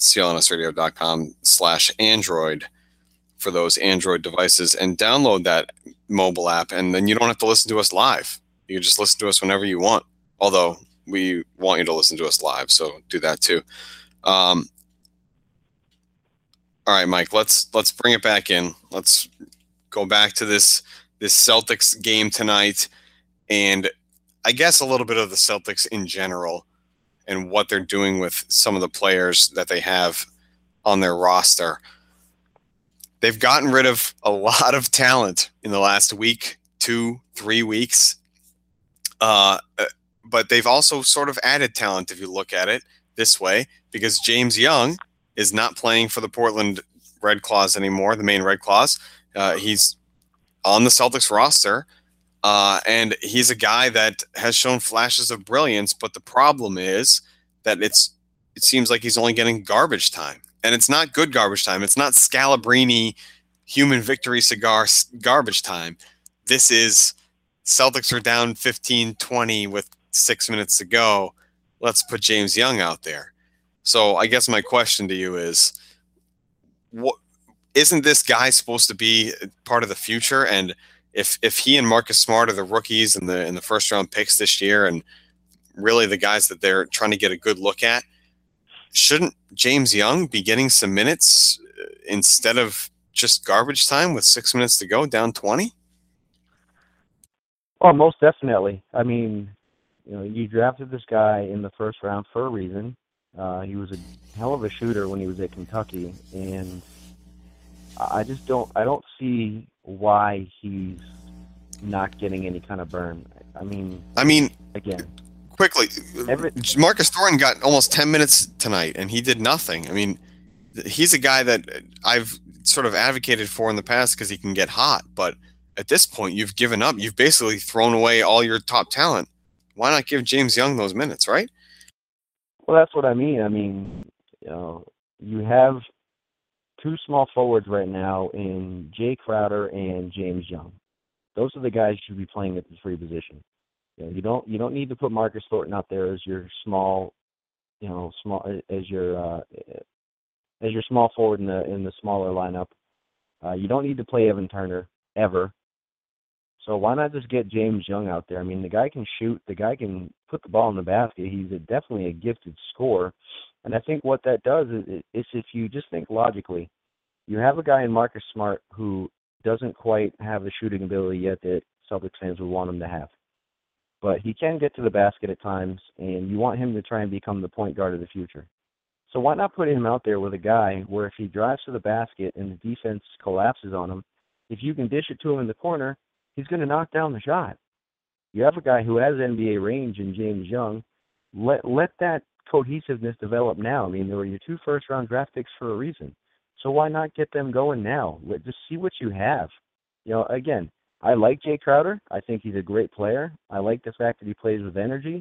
Speaker 4: clnsradio.com/Android for those Android devices, and download that mobile app, and then you don't have to listen to us live. You can just listen to us whenever you want, although we want you to listen to us live, so do that too. All right, Mike, let's bring it back in. Let's go back to this Celtics game tonight. And I guess, a little bit of the Celtics in general and what they're doing with some of the players that they have on their roster. They've gotten rid of a lot of talent in the last week, 2-3 weeks. But they've also sort of added talent, if you look at it this way, because James Young is not playing for the Portland Red Claws anymore, the main Red Claws. He's on the Celtics roster, and he's a guy that has shown flashes of brilliance, but the problem is that it seems like he's only getting garbage time. And it's not good garbage time. It's not Scalabrini human victory cigar garbage time. This is Celtics are down 15-20 with 6 minutes to go. Let's put James Young out there. So I guess my question to you is, isn't this guy supposed to be part of the future? And if he and Marcus Smart are the rookies in the first round picks this year, and really the guys that they're trying to get a good look at, shouldn't James Young be getting some minutes instead of just garbage time with 6 minutes to go, down 20?
Speaker 6: Oh, most definitely. I mean, you drafted this guy in the first round for a reason. He was a hell of a shooter when he was at Kentucky, and I don't see why he's not getting any kind of burn. I mean, again,
Speaker 4: quickly, Marcus Thornton got almost 10 minutes tonight, and he did nothing. I mean, he's a guy that I've sort of advocated for in the past because he can get hot, but at this point, you've given up. You've basically thrown away all your top talent. Why not give James Young those minutes, right?
Speaker 6: Well, that's what I mean. I mean, you have two small forwards right now in Jay Crowder and James Young. Those are the guys you should be playing at the free position. You don't need to put Marcus Thornton out there as your small forward in the smaller lineup. You don't need to play Evan Turner ever. So why not just get James Young out there? I mean, the guy can shoot. The guy can put the ball in the basket. He's definitely a gifted scorer. And I think what that does is if you just think logically, you have a guy in Marcus Smart who doesn't quite have the shooting ability yet that Celtics fans would want him to have. But he can get to the basket at times, and you want him to try and become the point guard of the future. So why not put him out there with a guy where if he drives to the basket and the defense collapses on him, if you can dish it to him in the corner, he's going to knock down the shot. You have a guy who has NBA range in James Young. Let that cohesiveness develop now. I mean, there were your 2 first-round draft picks for a reason. So why not get them going now? Just see what you have. Again, I like Jay Crowder. I think he's a great player. I like the fact that he plays with energy.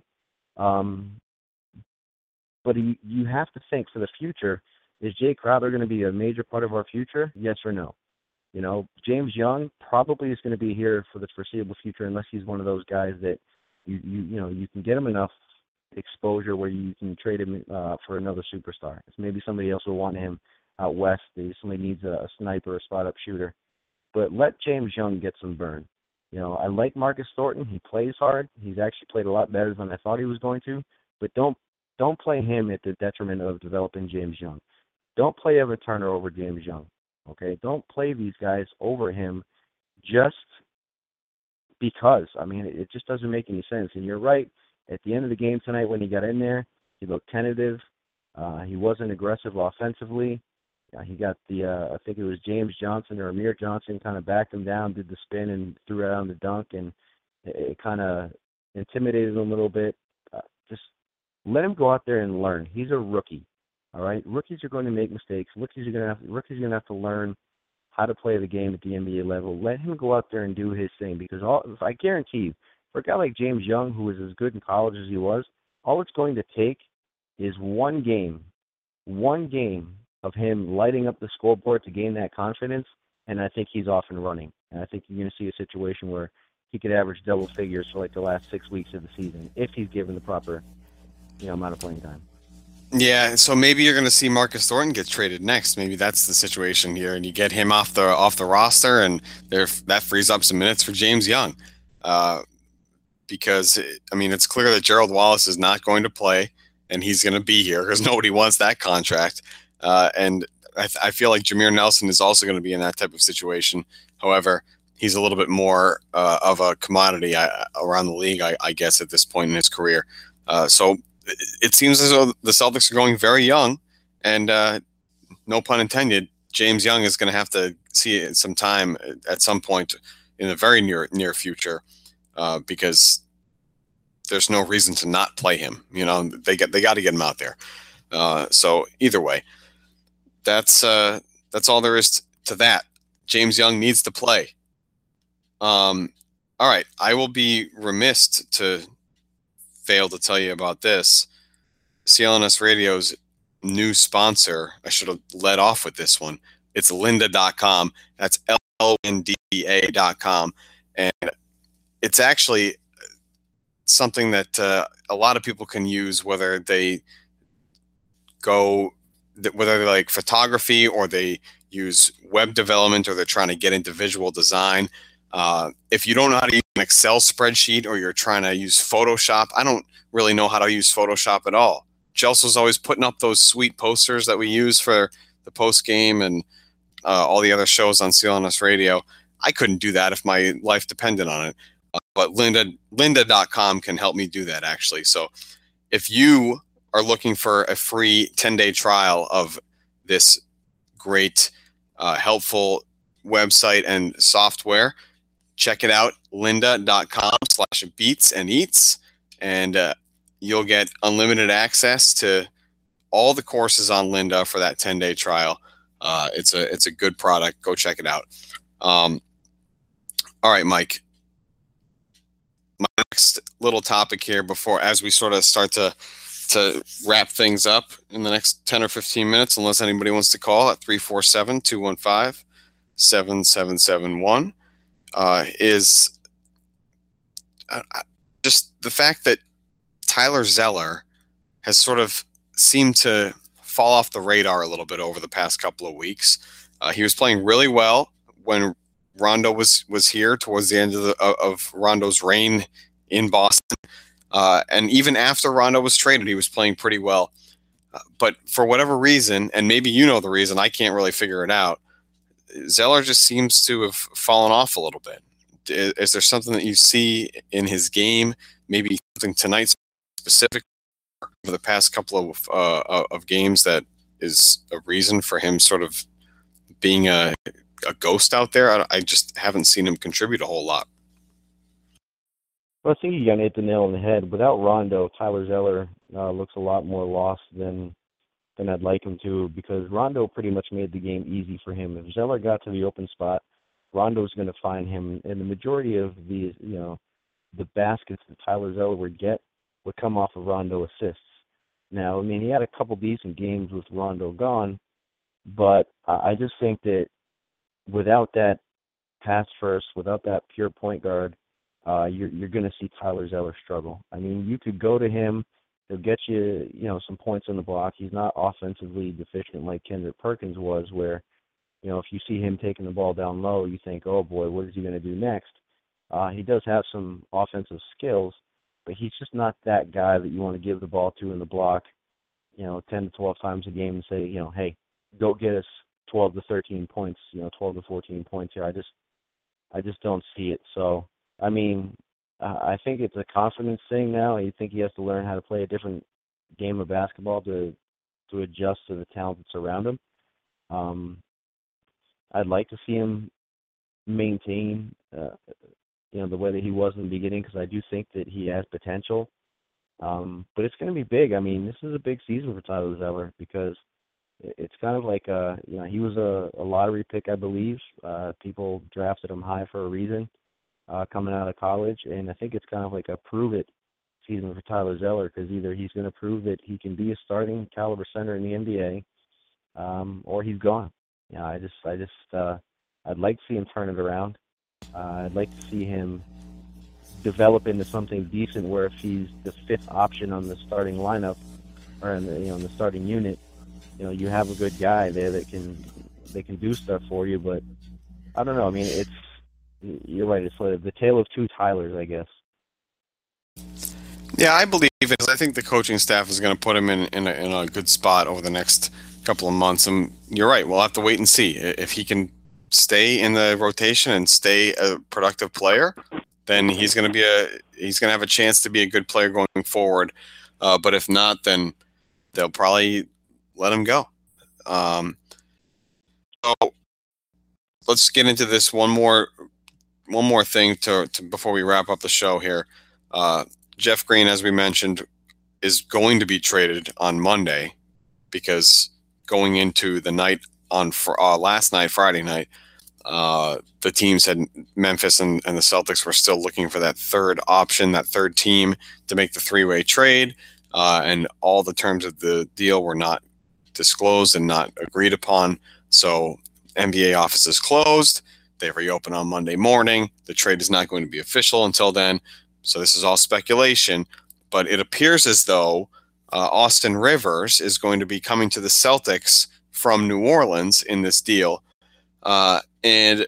Speaker 6: But you have to think for the future, is Jay Crowder going to be a major part of our future? Yes or no? James Young probably is going to be here for the foreseeable future unless he's one of those guys that you can get him enough exposure where you can trade him for another superstar. It's maybe somebody else will want him out west. Somebody needs a sniper, a spot-up shooter. But let James Young get some burn. I like Marcus Thornton. He plays hard. He's actually played a lot better than I thought he was going to. But don't play him at the detriment of developing James Young. Don't play Evan Turner over James Young. Okay? Don't play these guys over him just because. I mean, it just doesn't make any sense. And you're right. At the end of the game tonight when he got in there, he looked tentative. He wasn't aggressive offensively. He got I think it was James Johnson or Amir Johnson kind of backed him down, did the spin and threw it on the dunk, and it kind of intimidated him a little bit. Just let him go out there and learn. He's a rookie, all right? Rookies are going to make mistakes. Rookies are going to have to learn how to play the game at the NBA level. Let him go out there and do his thing because I guarantee you, for a guy like James Young, who was as good in college as he was, all it's going to take is one game of him lighting up the scoreboard to gain that confidence, and I think he's off and running. And I think you're going to see a situation where he could average double figures for like the last 6 weeks of the season if he's given the proper amount of playing time.
Speaker 4: Yeah, so maybe you're going to see Marcus Thornton get traded next. Maybe that's the situation here, and you get him off the roster, and that frees up some minutes for James Young. Because, I mean, it's clear that Gerald Wallace is not going to play, and he's going to be here because nobody wants that contract. And I feel like Jameer Nelson is also going to be in that type of situation. However, he's a little bit more of a commodity around the league, I guess, at this point in his career. So it seems as though the Celtics are going very young, and no pun intended, James Young is going to have to see some time at some point in the very near future, because there's no reason to not play him. You know, they got to get him out there. So either way, that's all there is to that. James Young needs to play. All right, I will be remiss to fail to tell you about this. CLNS Radio's new sponsor, I should have led off with this one. It's lynda.com. That's LNDA.com. And it's actually something that a lot of people can use, whether they like photography, or they use web development, or they're trying to get into visual design. If you don't know how to use an Excel spreadsheet, or you're trying to use Photoshop, I don't really know how to use Photoshop at all. Chelsea's always putting up those sweet posters that we use for the post game and all the other shows on CLNS Radio. I couldn't do that if my life depended on it. But lynda.com can help me do that, actually. So if you are looking for a free 10-day trial of this great, helpful website and software, check it out, lynda.com/beats and eats, and you'll get unlimited access to all the courses on Lynda for that 10-day trial. It's a good product. Go check it out. All right, Mike. My next little topic here, as we sort of start to wrap things up in the next 10 or 15 minutes, unless anybody wants to call at 347-215-7771, is just the fact that Tyler Zeller has sort of seemed to fall off the radar a little bit over the past couple of weeks. He was playing really well when Rondo was here towards the end of Rondo's reign in Boston. And even after Rondo was traded, he was playing pretty well. But for whatever reason, and maybe you know the reason, I can't really figure it out, Zeller just seems to have fallen off a little bit. Is there something that you see in his game, maybe something tonight specific over the past couple of games, that is a reason for him sort of being a ghost out there? I just haven't seen him contribute a whole lot.
Speaker 6: Well, I think you got hit the nail on the head. Without Rondo, Tyler Zeller looks a lot more lost than I'd like him to, because Rondo pretty much made the game easy for him. If Zeller got to the open spot, Rondo's going to find him, and the majority of the baskets that Tyler Zeller would get would come off of Rondo assists. Now, I mean, he had a couple decent games with Rondo gone, but I just think that without that pass first, without that pure point guard, you're going to see Tyler Zeller struggle. I mean, you could go to him, he'll get you, some points on the block. He's not offensively deficient like Kendrick Perkins was, where, if you see him taking the ball down low, you think, oh boy, what is he going to do next? He does have some offensive skills, but he's just not that guy that you want to give the ball to in the block, 10 to 12 times a game and say, hey, go get us 12 to 13 points, 12 to 14 points here. I just don't see it. So, I mean, I think it's a confidence thing now. I think he has to learn how to play a different game of basketball to adjust to the talent that's around him. I'd like to see him maintain, the way that he was in the beginning, because I do think that he has potential. But it's going to be big. I mean, this is a big season for Tyler Zeller, because it's kind of like, he was a lottery pick, I believe. People drafted him high for a reason, coming out of college. And I think it's kind of like a prove-it season for Tyler Zeller, because either he's going to prove that he can be a starting caliber center in the NBA, or he's gone. I'd like to see him turn it around. I'd like to see him develop into something decent, where if he's the fifth option on the starting lineup, or in the starting unit, you have a good guy there that can do stuff for you. But I don't know. I mean, you're right. It's like the tale of two Tylers, I guess.
Speaker 4: Yeah, I believe it. I think the coaching staff is going to put him in a good spot over the next couple of months. And you're right. We'll have to wait and see if he can stay in the rotation and stay a productive player, then he's going to have a chance to be a good player going forward. But if not, then they'll probably let him go. So let's get into this one more thing to before we wrap up the show here. Jeff Green, as we mentioned, is going to be traded on Monday because going into the night on last night, Friday night, the teams had Memphis and the Celtics were still looking for that third option, that third team to make the three-way trade, and all the terms of the deal were not disclosed and not agreed upon. So NBA office is closed. They reopen on Monday morning. The trade is not going to be official until then. So this is all speculation, but it appears as though Austin Rivers is going to be coming to the Celtics from New Orleans in this deal. And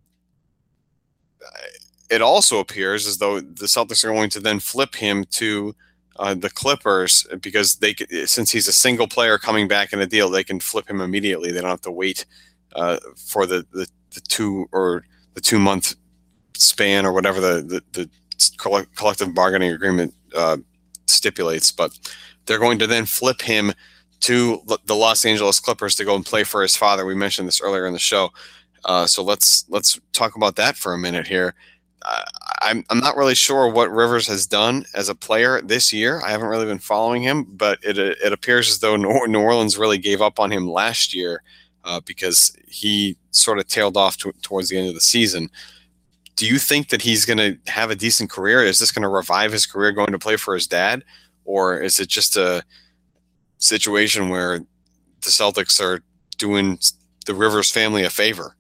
Speaker 4: it also appears as though the Celtics are going to then flip him to the Clippers because since he's a single player coming back in a deal, they can flip him immediately. They don't have to wait for the 2 month span or whatever the collective bargaining agreement stipulates. But they're going to then flip him to the Los Angeles Clippers to go and play for his father. We mentioned this earlier in the show. So let's talk about that for a minute here. I'm not really sure what Rivers has done as a player this year. I haven't really been following him, but it appears as though New Orleans really gave up on him last year because he sort of tailed off towards the end of the season. Do you think that he's going to have a decent career? Is this going to revive his career going to play for his dad? Or is it just a situation where the Celtics are doing the Rivers family a favor?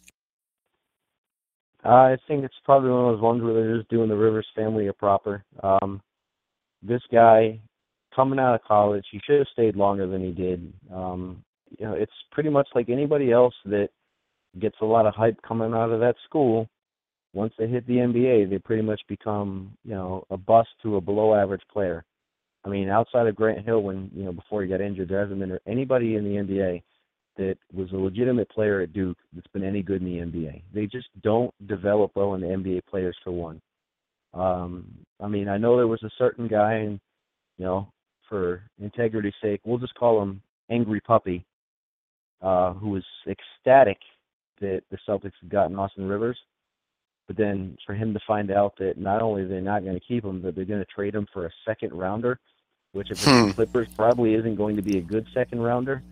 Speaker 6: I think it's probably one of those ones where they're just doing the Rivers family a proper. This guy, coming out of college, he should have stayed longer than he did. It's pretty much like anybody else that gets a lot of hype coming out of that school. Once they hit the NBA, they pretty much become, a bust to a below-average player. I mean, outside of Grant Hill, before he got injured, there hasn't been anybody in the NBA that was a legitimate player at Duke that's been any good in the NBA. They just don't develop well in the NBA players, for one. I know there was a certain guy, and, for integrity's sake, we'll just call him Angry Puppy, who was ecstatic that the Celtics had gotten Austin Rivers. But then for him to find out that not only they're not going to keep him, but they're going to trade him for a second rounder, which if it's the Clippers probably isn't going to be a good second rounder.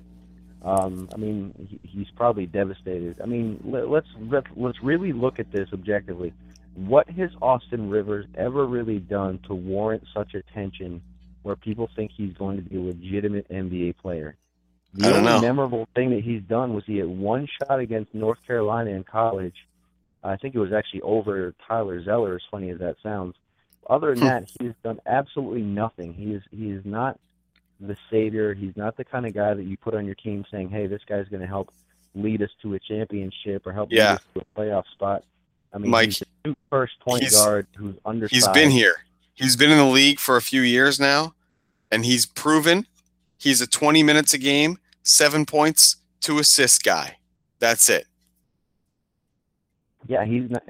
Speaker 6: He's probably devastated. Let's really look at this objectively. What has Austin Rivers ever really done to warrant such attention where people think he's going to be a legitimate NBA player? The only memorable thing that he's done was he had one shot against North Carolina in college. I think it was actually over Tyler Zeller, as funny as that sounds. Other than that, he's done absolutely nothing. He is not the savior. He's not the kind of guy that you put on your team saying, hey, this guy's going to help lead us to a championship or help lead us to a playoff spot.
Speaker 4: Mike,
Speaker 6: he's a first point guard who's undersized.
Speaker 4: He's been here. He's been in the league for a few years now, and he's proven he's a 20 minutes a game, 7 points, 2 assists guy. That's it.
Speaker 6: Yeah, he's not.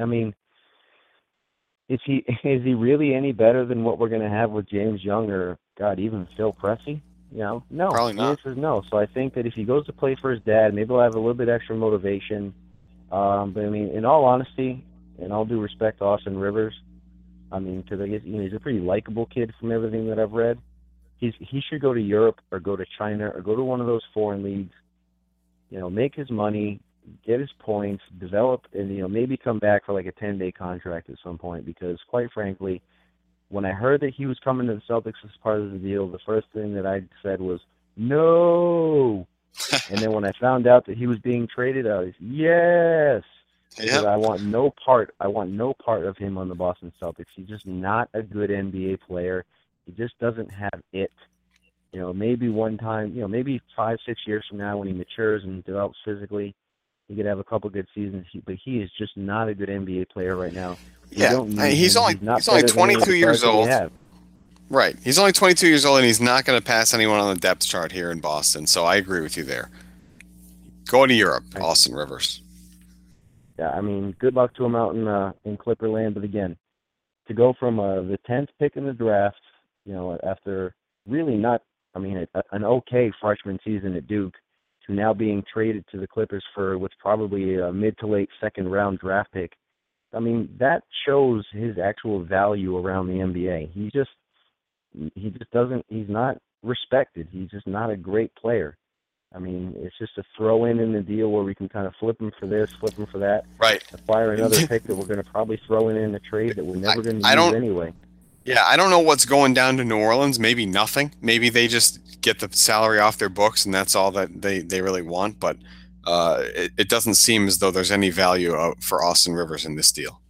Speaker 6: Is he really any better than what we're going to have with James Young or, God, even Phil Pressey? No.
Speaker 4: Probably not.
Speaker 6: The answer is no. So I think that if he goes to play for his dad, maybe he'll have a little bit extra motivation. But in all honesty, and all due respect to Austin Rivers, because I guess he's a pretty likable kid from everything that I've read. He should go to Europe or go to China or go to one of those foreign leagues. Make his money, get his points, develop, and maybe come back for like a 10-day contract at some point. Because quite frankly, when I heard that he was coming to the Celtics as part of the deal, the first thing that I said was no. And then when I found out that he was being traded, I was yes. Because I want no part of him on the Boston Celtics. He's just not a good NBA player. He just doesn't have it. Maybe one time, maybe 5-6 years from now when he matures and develops physically, he could have a couple good seasons, but he is just not a good NBA player right now.
Speaker 4: He's only 22 years old. Right. He's only 22 years old, and he's not going to pass anyone on the depth chart here in Boston, so I agree with you there. Go to Europe, Austin Rivers.
Speaker 6: I mean, good luck to him out in Clipperland. But again, to go from the 10th pick in the draft, after really not, an okay freshman season at Duke, to now being traded to the Clippers for what's probably a mid to late second-round draft pick, that shows his actual value around the NBA. He just doesn't, he's not respected. He's just not a great player. It's just a throw-in the deal where we can kind of flip him for this, flip him for that.
Speaker 4: Right.
Speaker 6: Acquire another pick that we're going to probably throw in a trade that we're never going to use anyway.
Speaker 4: Yeah, I don't know what's going down to New Orleans. Maybe nothing. Maybe they just get the salary off their books and that's all that they really want. But it doesn't seem as though there's any value for Austin Rivers in this deal.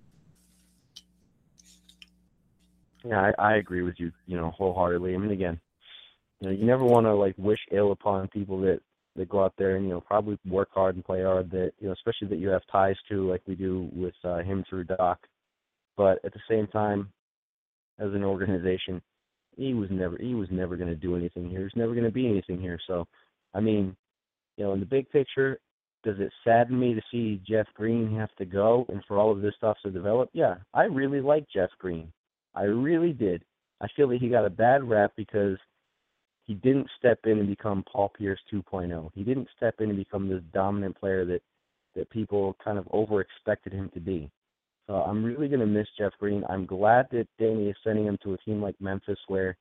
Speaker 6: Yeah, I agree with you, wholeheartedly. Again, you never want to wish ill upon people that go out there and probably work hard and play hard. That especially that you have ties to, like we do with him through Doc. But at the same time, as an organization, he was never going to do anything here. He's never going to be anything here. So, in the big picture, does it sadden me to see Jeff Green have to go and for all of this stuff to develop? Yeah, I really like Jeff Green. I really did. I feel that he got a bad rap because he didn't step in and become Paul Pierce 2.0. He didn't step in and become this dominant player that people kind of over-expected him to be. So I'm really going to miss Jeff Green. I'm glad that Danny is sending him to a team like Memphis where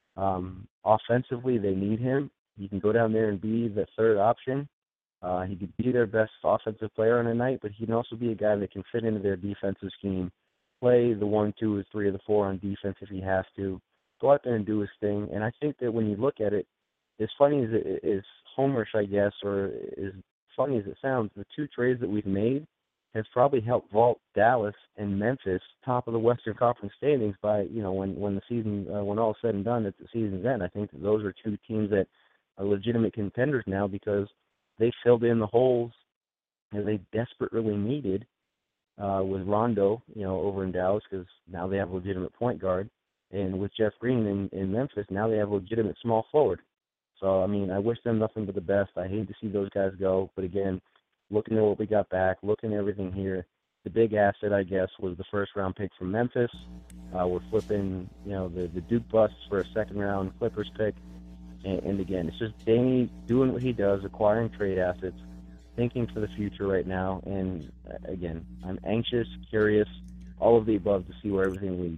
Speaker 6: offensively they need him. He can go down there and be the third option. He could be their best offensive player on a night, but he can also be a guy that can fit into their defensive scheme, play the 1, 2, or 3, or the 4 on defense if he has to, go out there and do his thing. And I think that when you look at it, as funny as it is, homerish, I guess, or as funny as it sounds, the two trades that we've made has probably helped vault Dallas and Memphis top of the Western Conference standings by, when the season, when all is said and done at the season's end. I think that those are two teams that are legitimate contenders now because they filled in the holes that they desperately needed with Rondo, over in Dallas because now they have a legitimate point guard. And with Jeff Green in Memphis, now they have a legitimate small forward. So, I wish them nothing but the best. I hate to see those guys go. But again, looking at what we got back, looking at everything here, the big asset, I guess, was the first-round pick from Memphis. We're flipping, the Duke busts for a second-round Clippers pick. And again, it's just Danny doing what he does, acquiring trade assets, thinking for the future right now. And again, I'm anxious, curious, all of the above to see where everything leads.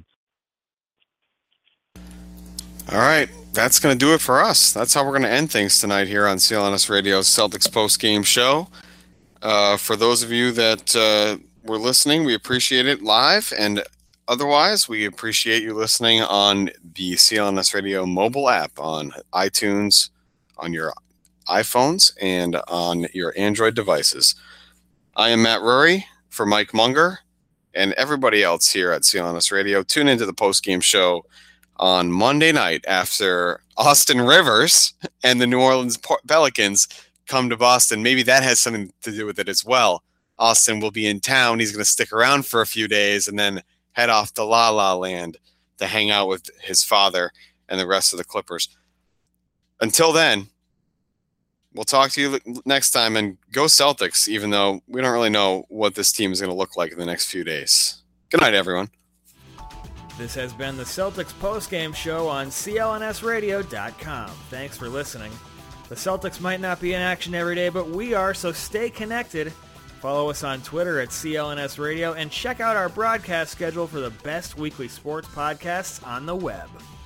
Speaker 4: All right, that's going to do it for us. That's how we're going to end things tonight here on CLNS Radio's Celtics post-game show. For those of you that were listening, we appreciate it live, and otherwise, we appreciate you listening on the CLNS Radio mobile app on iTunes, on your iPhones, and on your Android devices. I am Matt Rury for Mike Munger and everybody else here at CLNS Radio. Tune into the post-game show on Monday night after Austin Rivers and the New Orleans Pelicans come to Boston. Maybe that has something to do with it as well. Austin will be in town. He's going to stick around for a few days and then head off to La La Land to hang out with his father and the rest of the Clippers. Until then, we'll talk to you next time, and go Celtics, even though we don't really know what this team is going to look like in the next few days. Good night, everyone.
Speaker 2: This has been the Celtics postgame show on CLNSradio.com. Thanks for listening. The Celtics might not be in action every day, but we are, so stay connected. Follow us on Twitter at CLNS Radio and check out our broadcast schedule for the best weekly sports podcasts on the web.